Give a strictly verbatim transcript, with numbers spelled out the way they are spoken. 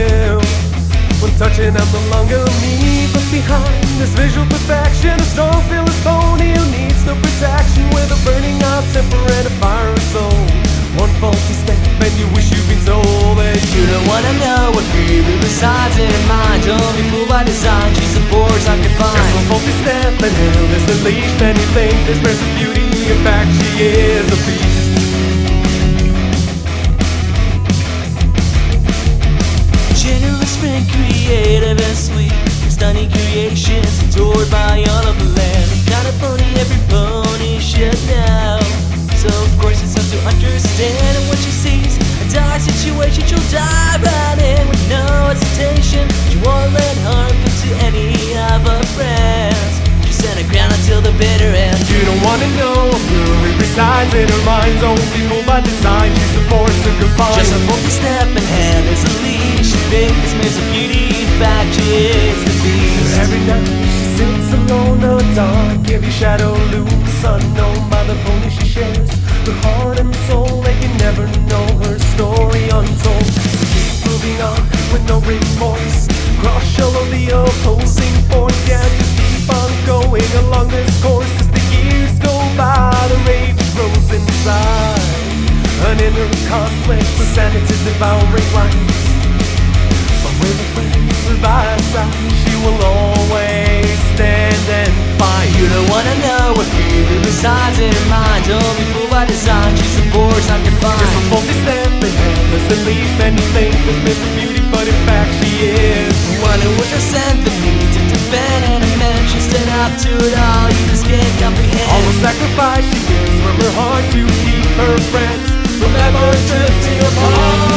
will. When touching, I'm no longer me, but behind this visual perfection, a strong fearless bony who needs no protection, with a burning hot temper and a fiery soul. One faulty step and you wish you'd been told that you don't wanna know what really resides in her mind. Don't be fooled by design, she's a force unconfined. Just one faulty step and hell is the leash, and you think there's spares of beauty. In fact, she is a beast. Generous friend, creative and sweet, stunning creations adored by all of the land. Got a pony, every pony should know. So of course it's up to understand, and when she sees a dire situation, she'll dive right in with no hesitation. She won't let harm come to any of her friends. She's stand her ground until the bitter end. You don't wanna know a fury resides in her mind. Don't be fooled by design, she's a force to confine. Just a faulty step and hand is a leash. She thinks Miss Beauty, in fact she is the beast. Every night she sits alone or dark, every shadow loose, unknown by the pony she shares. Her heart and soul, they can never know her story untold. So keep moving on with no remorse, crush all of the opposing force. Yeah, just keep on going along this course, as the years go by, the rage grows inside. An inner conflict with sanity's devouring lights. But with a friend by her side, she will always stand and fight. You don't wanna know what really resides in her mind. Don't be fooled by design, she's a force unconfined. Just a faulty step and handless and leaf, and you think there's missing beauty, but in fact she is one who would just send the need to defend and amend. She stood up to it all, you just can't comprehend. All the sacrifice she gives from her heart to keep her friends from ever drifting apart.